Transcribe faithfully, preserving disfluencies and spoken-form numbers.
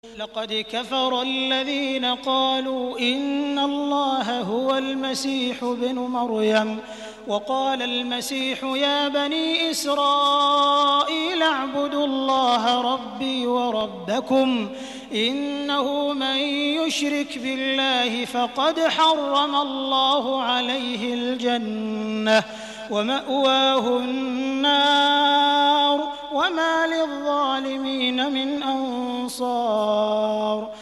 لقد كفر الذين قالوا إن الله هو المسيح ابن مريم وقال المسيح يا بني إسرائيل اعبدوا الله ربي وربكم إنه من يشرك بالله فقد حرم الله عليه الجنة ومأواه النار وما للظالمين من أنصار